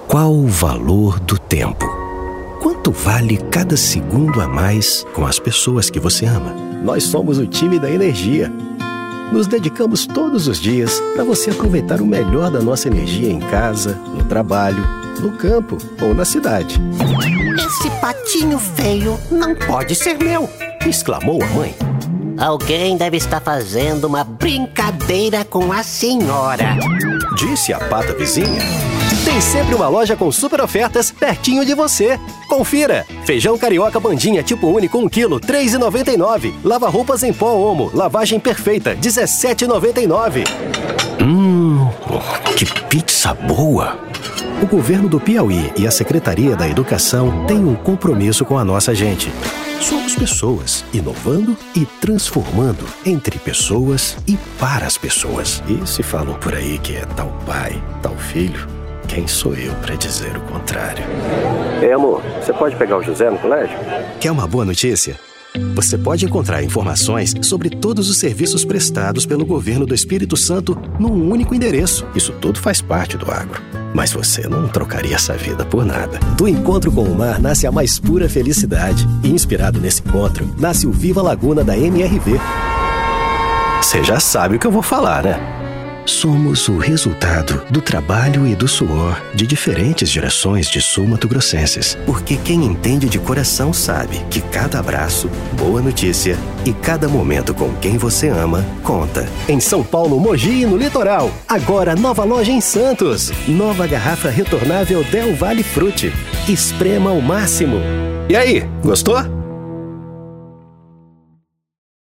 Qual o valor do tempo? Quanto vale cada segundo a mais com as pessoas que você ama? Nós somos o time da energia. Nos dedicamos todos os dias para você aproveitar o melhor da nossa energia em casa, no trabalho, no campo ou na cidade. Esse patinho feio não pode ser meu! Exclamou a mãe. Alguém deve estar fazendo uma brincadeira com a senhora. Disse a pata vizinha. Tem sempre uma loja com super ofertas pertinho de você. Confira! Feijão carioca bandinha tipo único 1 kg, R$ 3,99. Lava-roupas em pó Omo, lavagem perfeita, R$ 17,99. Que pizza boa! O governo do Piauí e a Secretaria da Educação têm um compromisso com a nossa gente. Somos pessoas, inovando e transformando entre pessoas e para as pessoas. E se falam por aí que é tal pai, tal filho, quem sou eu para dizer o contrário? Ei, amor, você pode pegar o José no colégio? Quer uma boa notícia? Você pode encontrar informações sobre todos os serviços prestados pelo governo do Espírito Santo num único endereço. Isso tudo faz parte do agro. Mas você não trocaria essa vida por nada. Do encontro com o mar nasce a mais pura felicidade. E inspirado nesse encontro, nasce o Viva Laguna da MRV. Você já sabe o que eu vou falar, né? Somos o resultado do trabalho e do suor de diferentes gerações de sul-mato-grossenses. Porque quem entende de coração sabe que cada abraço, boa notícia e cada momento com quem você ama conta. Em São Paulo, Mogi e no litoral. Agora nova loja em Santos. Nova garrafa retornável Del Valle Frute. Esprema ao máximo. E aí, gostou?